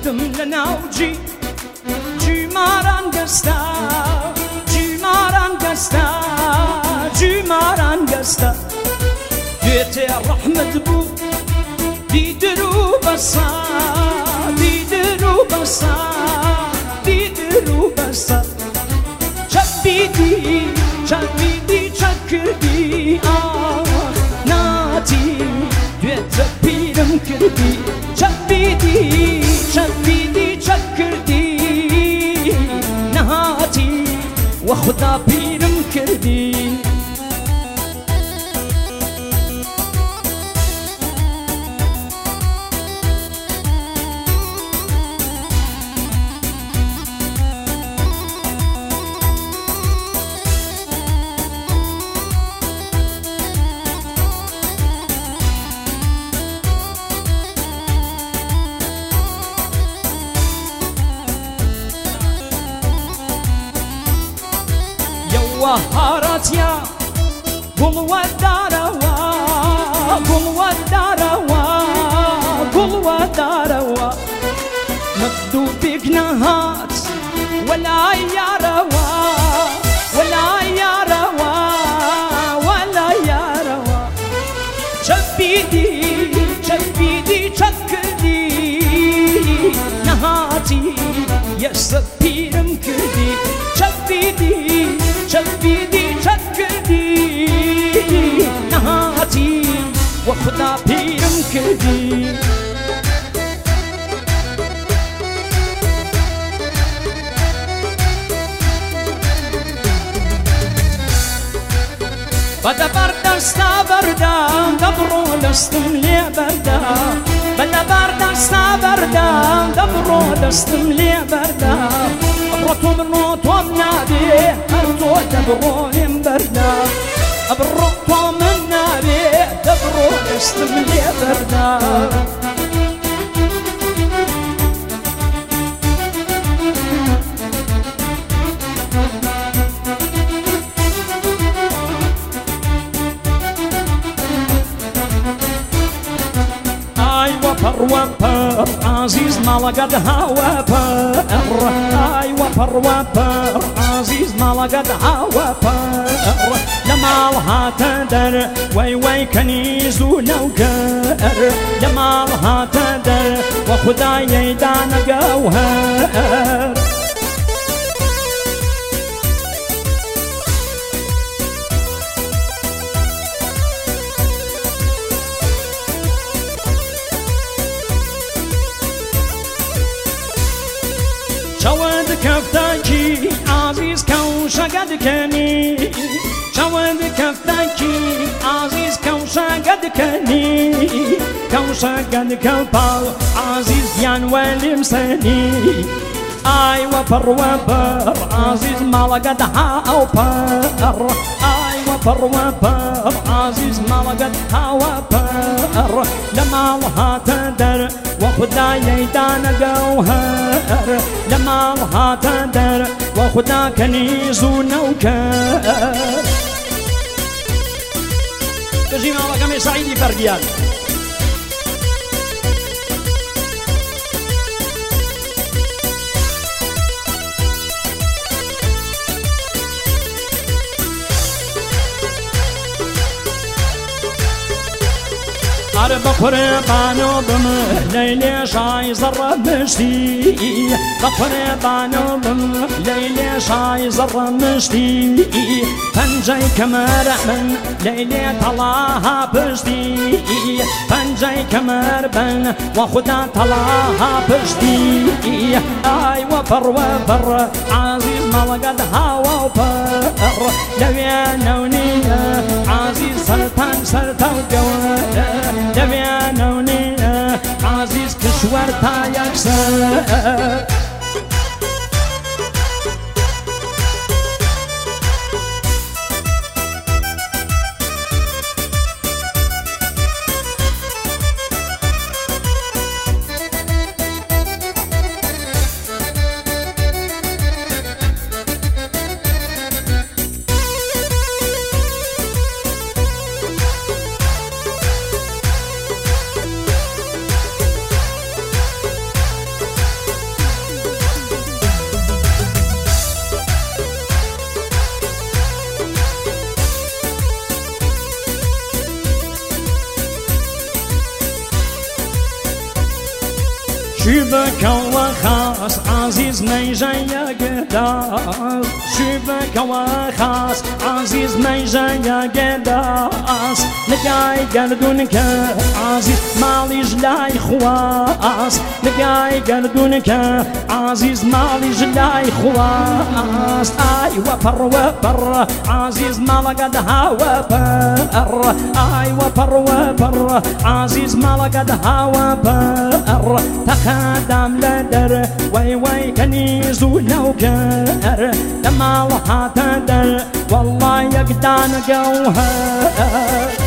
بردم لناوجی جیماران گستا جیماران گستا جیماران گستا دوێتێ ڕەحمەت بوو دیدر و بەسا دیدر و بەسا دیدر و بەسا چەبیدی چەبیدی چەک کردی ناتی دوێتە پیرم کردی چەبیدی چەبیدی چەک کردی نەهاتی وە خودا پیرم کردی هاراتيا قل وداروا قل وداروا قل وداروا مدو بك نهات ولا ياروا ولا ياروا ولا ياروا شبيدي شبيدي شكدي نهاتي يسبيرم كدي شبيدي شبيدي شكدي نهاتي وخدا بيرم كدي بدا بردا ستا بردا دبرو دستم لي بردا بدا بردا ستا بردا دبرو دستم لي بردا أبرتو منو توم نادي أرتو دبرو بردا أبرتو من نادي دبرو دستم لي بردا وبر عزيز ما لقد هوا بر اي وبر عزيز ما لقد هوا بر لما لها تدر وي كنيز ونوكر لما لها تدر وخداي دان جوهر شود كفتاكي عزيز كوشا قد كني شود كفتاكي عزيز كوشا قد كني كوشا قد كبر عزيز يان والمسني اي وبر عزيز ما لقد هاو بر اي وبر عزيز ما لقد هاو بر لما لها تدر وخداي دان جوهر لما لها تدر وخدا كنيز ونوكر تجينا على كم سعيدي فرديان عرب قربانو بم ليلي شاي زر مشتي قربانو بم ليلي شاي زر مشتي فنجي كمر من ليلي طلاها بشتي فنجي كمر بن وخدا طلاها بشتي اي وبر عزيز ما لقد هوا وبر لو نوني عزيز سلطان جوهر دبيانوني عزيز كشور تا يكسر شبك وخاص عزيز ميجا يا قداس شبك وخاص عزيز ميجا يا قداس لقاي قردونك عزيز مالي جلاي خواص لقاي قردونك عزيز مالي جلاي خواص وبر عزيز مالا قد هوا بر وبر عزيز مالا قد هوا بر تخدم لدر وي كنيزو لو كر تمالها تدر والله يقدان جوهر